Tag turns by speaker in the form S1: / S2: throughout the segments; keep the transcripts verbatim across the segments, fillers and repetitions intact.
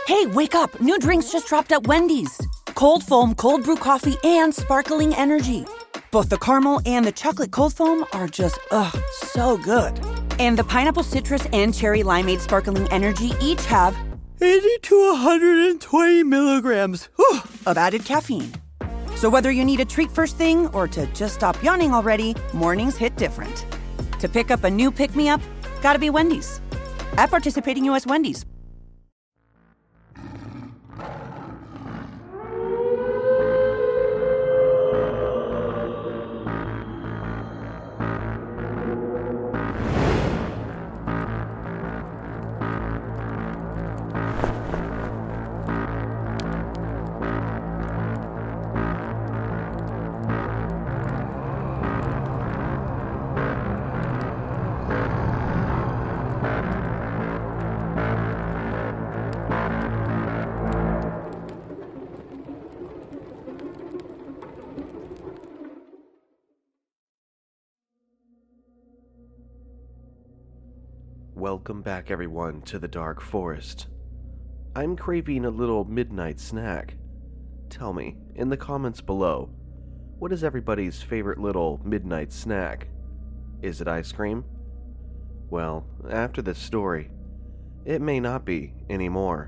S1: Hey, wake up! New drinks just dropped at Wendy's. Cold foam, cold brew coffee, and sparkling energy. Both the caramel and the chocolate cold foam are just, ugh, so good. And the pineapple citrus and cherry limeade sparkling energy each have eighty to one hundred twenty milligrams whew, of added caffeine. So whether you need a treat first thing or to just stop yawning already, mornings hit different. To pick up a new pick-me-up, gotta be Wendy's. At participating U S Wendy's.
S2: Welcome back, everyone, to the Dark Forest. I'm craving a little midnight snack. Tell me, in the comments below, what is everybody's favorite little midnight snack? Is it ice cream? Well, after this story, it may not be anymore.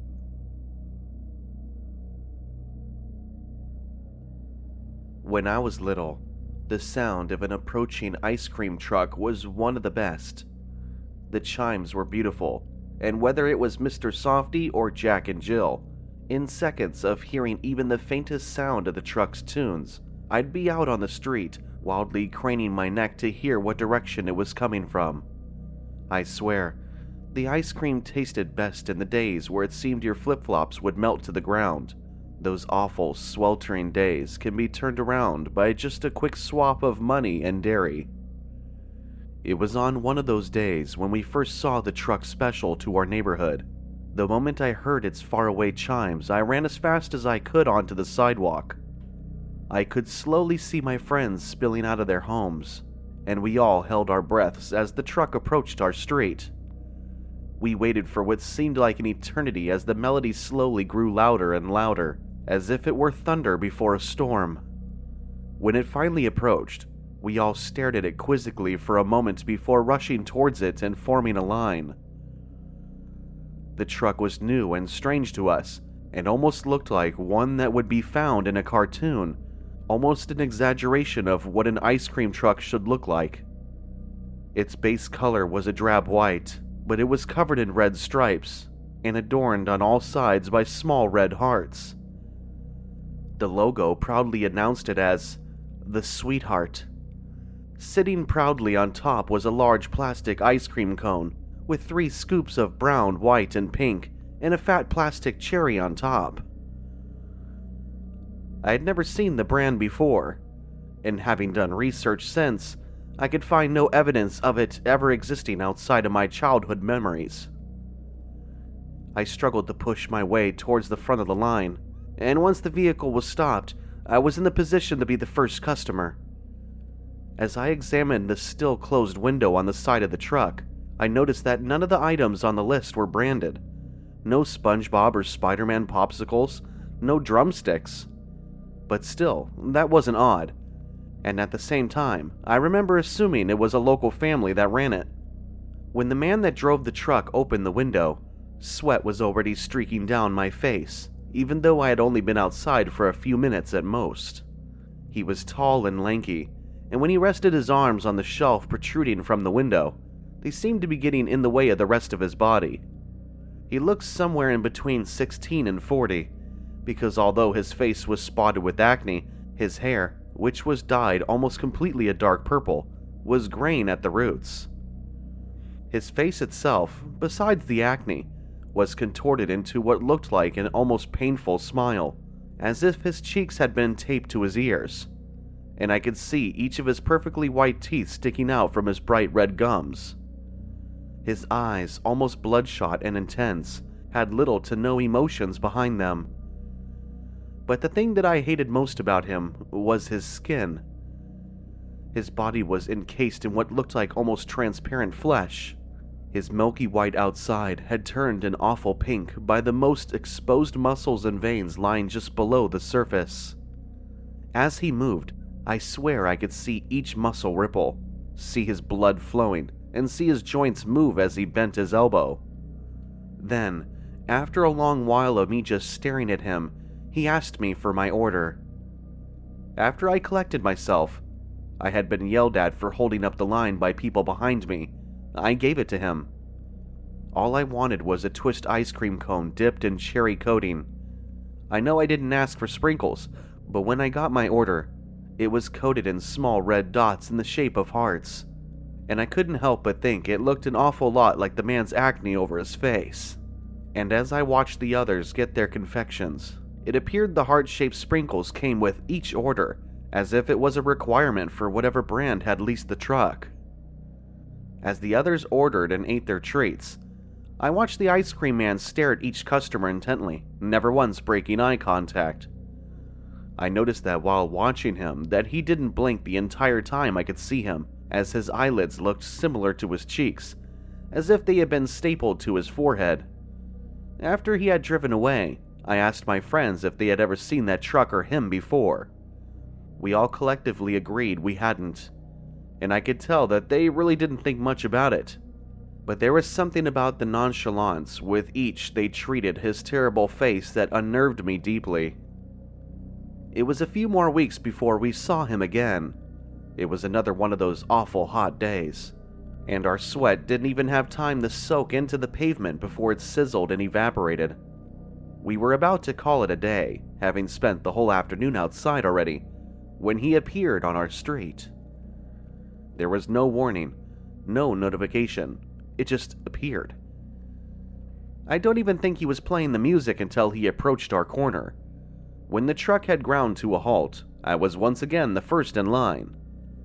S2: When I was little, the sound of an approaching ice cream truck was one of the best. The chimes were beautiful, and whether it was Mister Softy or Jack and Jill, in seconds of hearing even the faintest sound of the truck's tunes, I'd be out on the street, wildly craning my neck to hear what direction it was coming from. I swear, the ice cream tasted best in the days where it seemed your flip-flops would melt to the ground. Those awful, sweltering days can be turned around by just a quick swap of money and dairy. It was on one of those days when we first saw the truck special to our neighborhood. The moment I heard its faraway chimes, I ran as fast as I could onto the sidewalk. I could slowly see my friends spilling out of their homes, and we all held our breaths as the truck approached our street. We waited for what seemed like an eternity as the melody slowly grew louder and louder, as if it were thunder before a storm. When it finally approached, we all stared at it quizzically for a moment before rushing towards it and forming a line. The truck was new and strange to us, and almost looked like one that would be found in a cartoon, almost an exaggeration of what an ice cream truck should look like. Its base color was a drab white, but it was covered in red stripes, and adorned on all sides by small red hearts. The logo proudly announced it as the Sweetheart. Sitting proudly on top was a large plastic ice cream cone, with three scoops of brown, white, and pink, and a fat plastic cherry on top. I had never seen the brand before, and having done research since, I could find no evidence of it ever existing outside of my childhood memories. I struggled to push my way towards the front of the line, and once the vehicle was stopped, I was in the position to be the first customer. As I examined the still closed window on the side of the truck, I noticed that none of the items on the list were branded. No SpongeBob or Spider-Man popsicles, no drumsticks. But still, that wasn't odd. And at the same time, I remember assuming it was a local family that ran it. When the man that drove the truck opened the window, sweat was already streaking down my face, even though I had only been outside for a few minutes at most. He was tall and lanky, and when he rested his arms on the shelf protruding from the window, they seemed to be getting in the way of the rest of his body. He looked somewhere in between sixteen and forty, because although his face was spotted with acne, his hair, which was dyed almost completely a dark purple, was graying at the roots. His face itself, besides the acne, was contorted into what looked like an almost painful smile, as if his cheeks had been taped to his ears, and I could see each of his perfectly white teeth sticking out from his bright red gums. His eyes, almost bloodshot and intense, had little to no emotions behind them. But the thing that I hated most about him was his skin. His body was encased in what looked like almost transparent flesh. His milky white outside had turned an awful pink by the most exposed muscles and veins lying just below the surface. As he moved, I swear I could see each muscle ripple, see his blood flowing, and see his joints move as he bent his elbow. Then, after a long while of me just staring at him, he asked me for my order. After I collected myself, I had been yelled at for holding up the line by people behind me. I gave it to him. All I wanted was a twist ice cream cone dipped in cherry coating. I know I didn't ask for sprinkles, but when I got my order, it was coated in small red dots in the shape of hearts, and I couldn't help but think it looked an awful lot like the man's acne over his face. And as I watched the others get their confections, it appeared the heart-shaped sprinkles came with each order, as if it was a requirement for whatever brand had leased the truck. As the others ordered and ate their treats, I watched the ice cream man stare at each customer intently, never once breaking eye contact. I noticed that while watching him, that he didn't blink the entire time I could see him, as his eyelids looked similar to his cheeks, as if they had been stapled to his forehead. After he had driven away, I asked my friends if they had ever seen that truck or him before. We all collectively agreed we hadn't, and I could tell that they really didn't think much about it. But there was something about the nonchalance with each they treated his terrible face that unnerved me deeply. It was a few more weeks before we saw him again. It was another one of those awful hot days, and our sweat didn't even have time to soak into the pavement before it sizzled and evaporated. We were about to call it a day, having spent the whole afternoon outside already, when he appeared on our street. There was no warning, no notification. It just appeared. I don't even think he was playing the music until he approached our corner. When the truck had ground to a halt, I was once again the first in line.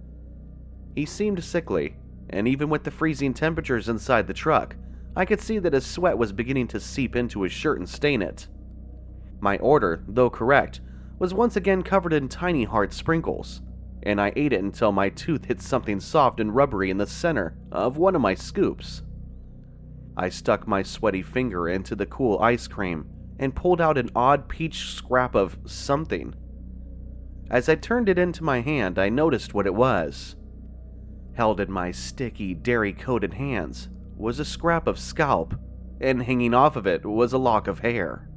S2: He seemed sickly, and even with the freezing temperatures inside the truck, I could see that his sweat was beginning to seep into his shirt and stain it. My order, though correct, was once again covered in tiny heart sprinkles, and I ate it until my tooth hit something soft and rubbery in the center of one of my scoops. I stuck my sweaty finger into the cool ice cream and pulled out an odd peach scrap of something. As I turned it into my hand, I noticed what it was. Held in my sticky, dairy-coated hands was a scrap of scalp, and hanging off of it was a lock of hair.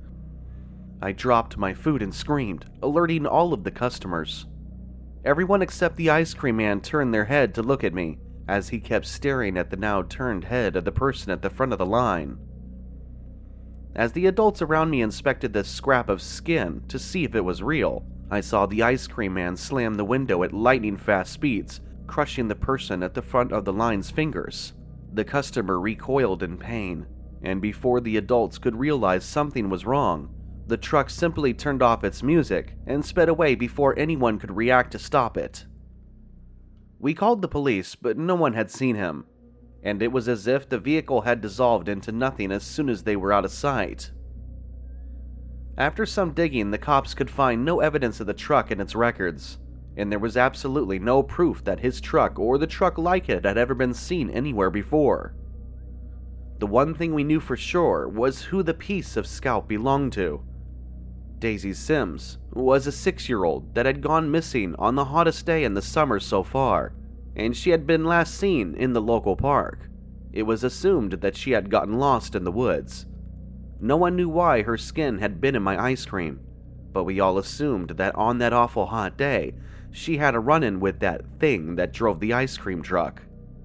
S2: I dropped my food and screamed, alerting all of the customers. Everyone except the ice cream man turned their head to look at me, as he kept staring at the now turned head of the person at the front of the line. As the adults around me inspected this scrap of skin to see if it was real, I saw the ice cream man slam the window at lightning-fast speeds, crushing the person at the front of the line's fingers. The customer recoiled in pain, and before the adults could realize something was wrong, the truck simply turned off its music and sped away before anyone could react to stop it. We called the police, but no one had seen him, and it was as if the vehicle had dissolved into nothing as soon as they were out of sight. After some digging, the cops could find no evidence of the truck in its records, and there was absolutely no proof that his truck or the truck like it had ever been seen anywhere before. The one thing we knew for sure was who the piece of scalp belonged to. Daisy Sims was a six-year-old that had gone missing on the hottest day in the summer so far, and she had been last seen in the local park. It was assumed that she had gotten lost in the woods. No one knew why her skin had been in my ice cream, but we all assumed that on that awful hot day, she had a run-in with that thing that drove the ice cream truck.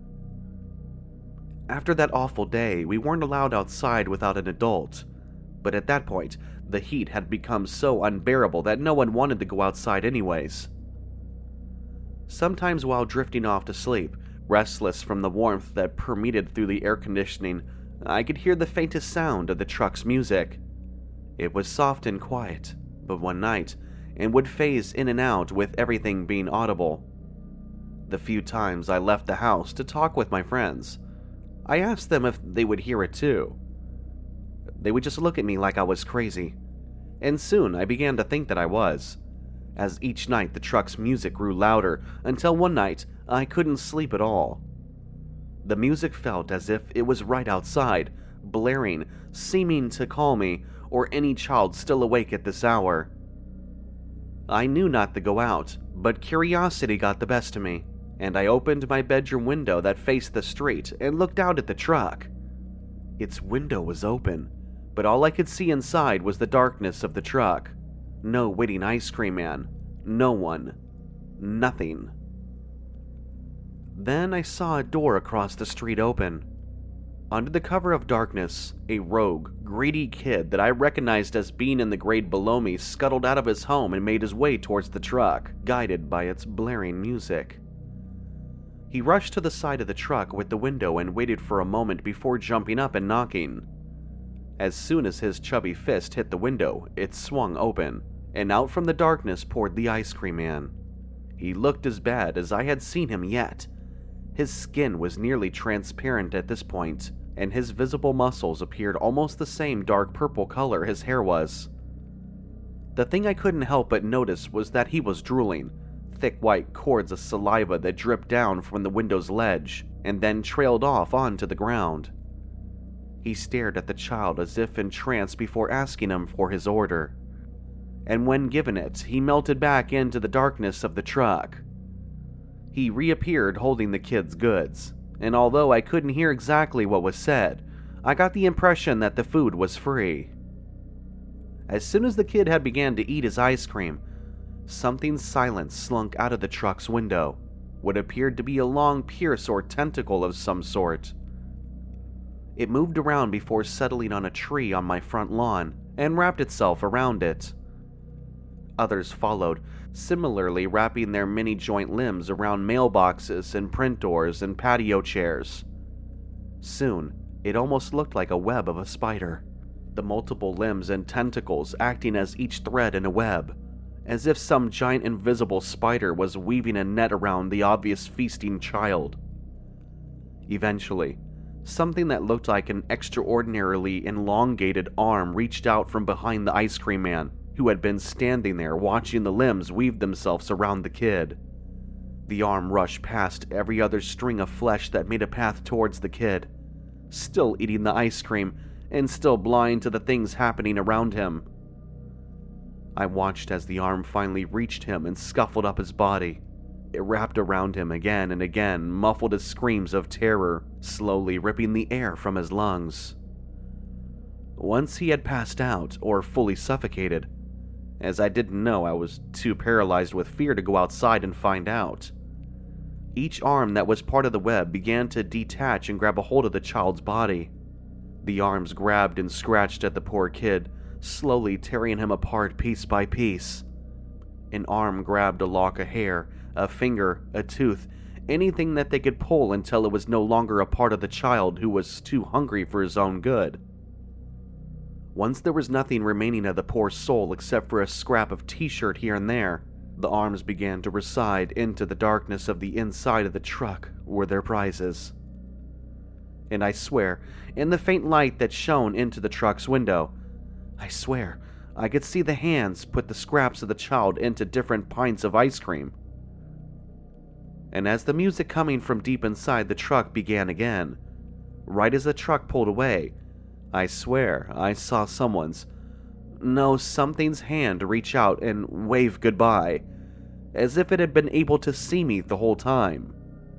S2: After that awful day, we weren't allowed outside without an adult, but at that point, the heat had become so unbearable that no one wanted to go outside anyways. Sometimes while drifting off to sleep, restless from the warmth that permeated through the air conditioning, I could hear the faintest sound of the truck's music. It was soft and quiet, but one night, and would phase in and out with everything being audible. The few times I left the house to talk with my friends, I asked them if they would hear it too. They would just look at me like I was crazy, and soon I began to think that I was, as each night the truck's music grew louder until one night I couldn't sleep at all. The music felt as if it was right outside, blaring, seeming to call me or any child still awake at this hour. I knew not to go out, but curiosity got the best of me, and I opened my bedroom window that faced the street and looked out at the truck. Its window was open, but all I could see inside was the darkness of the truck. No waiting ice cream man. No one. Nothing. Then I saw a door across the street open. Under the cover of darkness, a rogue, greedy kid that I recognized as being in the grade below me scuttled out of his home and made his way towards the truck, guided by its blaring music. He rushed to the side of the truck with the window and waited for a moment before jumping up and knocking. As soon as his chubby fist hit the window, it swung open, and out from the darkness poured the ice cream man. He looked as bad as I had seen him yet. His skin was nearly transparent at this point, and his visible muscles appeared almost the same dark purple color his hair was. The thing I couldn't help but notice was that he was drooling, thick white cords of saliva that dripped down from the window's ledge and then trailed off onto the ground. He stared at the child as if in trance before asking him for his order, and when given it, he melted back into the darkness of the truck. He reappeared holding the kid's goods, and although I couldn't hear exactly what was said, I got the impression that the food was free. As soon as the kid had begun to eat his ice cream, something silent slunk out of the truck's window, what appeared to be a long pierce or tentacle of some sort. It moved around before settling on a tree on my front lawn and wrapped itself around it. Others followed, similarly wrapping their mini-joint limbs around mailboxes and print doors and patio chairs. Soon, it almost looked like a web of a spider, the multiple limbs and tentacles acting as each thread in a web, as if some giant invisible spider was weaving a net around the obvious feasting child. Eventually, something that looked like an extraordinarily elongated arm reached out from behind the ice cream man, who had been standing there watching the limbs weave themselves around the kid. The arm rushed past every other string of flesh that made a path towards the kid, still eating the ice cream and still blind to the things happening around him. I watched as the arm finally reached him and scuffled up his body. It wrapped around him again and again, muffled his screams of terror, slowly ripping the air from his lungs. Once he had passed out or fully suffocated, as I didn't know, I was too paralyzed with fear to go outside and find out. Each arm that was part of the web began to detach and grab a hold of the child's body. The arms grabbed and scratched at the poor kid, slowly tearing him apart piece by piece. An arm grabbed a lock of hair, a finger, a tooth, anything that they could pull until it was no longer a part of the child who was too hungry for his own good. Once there was nothing remaining of the poor soul except for a scrap of t-shirt here and there, the arms began to recede into the darkness of the inside of the truck were their prizes. And I swear, in the faint light that shone into the truck's window, I swear, I could see the hands put the scraps of the child into different pints of ice cream. And as the music coming from deep inside the truck began again, right as the truck pulled away, I swear I saw someone's, no, something's hand reach out and wave goodbye, as if it had been able to see me the whole time.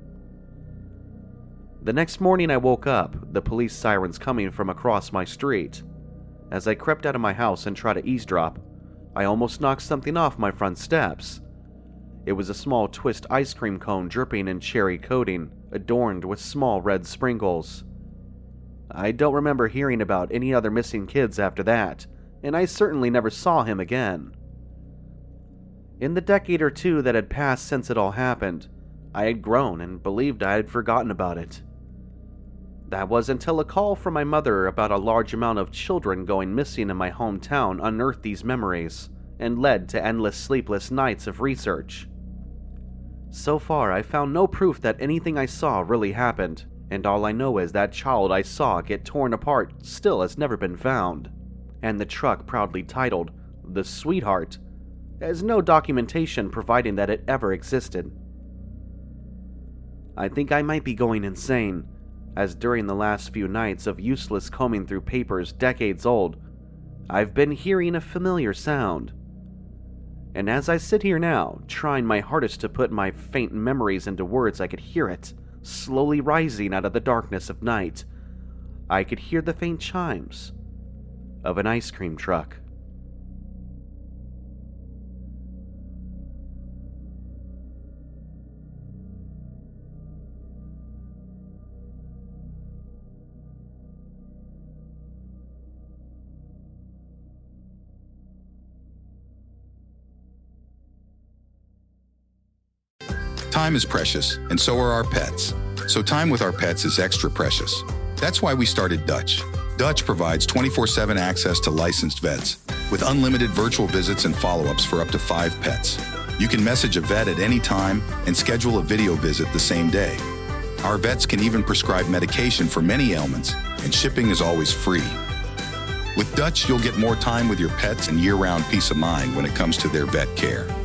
S2: The next morning I woke up, the police sirens coming from across my street. As I crept out of my house and tried to eavesdrop, I almost knocked something off my front steps. It was a small twist ice cream cone dripping in cherry coating, adorned with small red sprinkles. I don't remember hearing about any other missing kids after that, and I certainly never saw him again. In the decade or two that had passed since it all happened, I had grown and believed I had forgotten about it. That was until a call from my mother about a large amount of children going missing in my hometown unearthed these memories, and led to endless sleepless nights of research. So far, I found no proof that anything I saw really happened, and all I know is that child I saw get torn apart still has never been found, and the truck proudly titled, The Sweetheart, has no documentation providing that it ever existed. I think I might be going insane, as during the last few nights of useless combing through papers decades old, I've been hearing a familiar sound. And as I sit here now, trying my hardest to put my faint memories into words, I could hear it, slowly rising out of the darkness of night. I could hear the faint chimes of an ice cream truck.
S3: Time is precious, and so are our pets. So time with our pets is extra precious. That's why we started Dutch. Dutch provides twenty-four seven access to licensed vets, with unlimited virtual visits and follow-ups for up to five pets. You can message a vet at any time and schedule a video visit the same day. Our vets can even prescribe medication for many ailments, and shipping is always free. With Dutch, you'll get more time with your pets and year-round peace of mind when it comes to their vet care.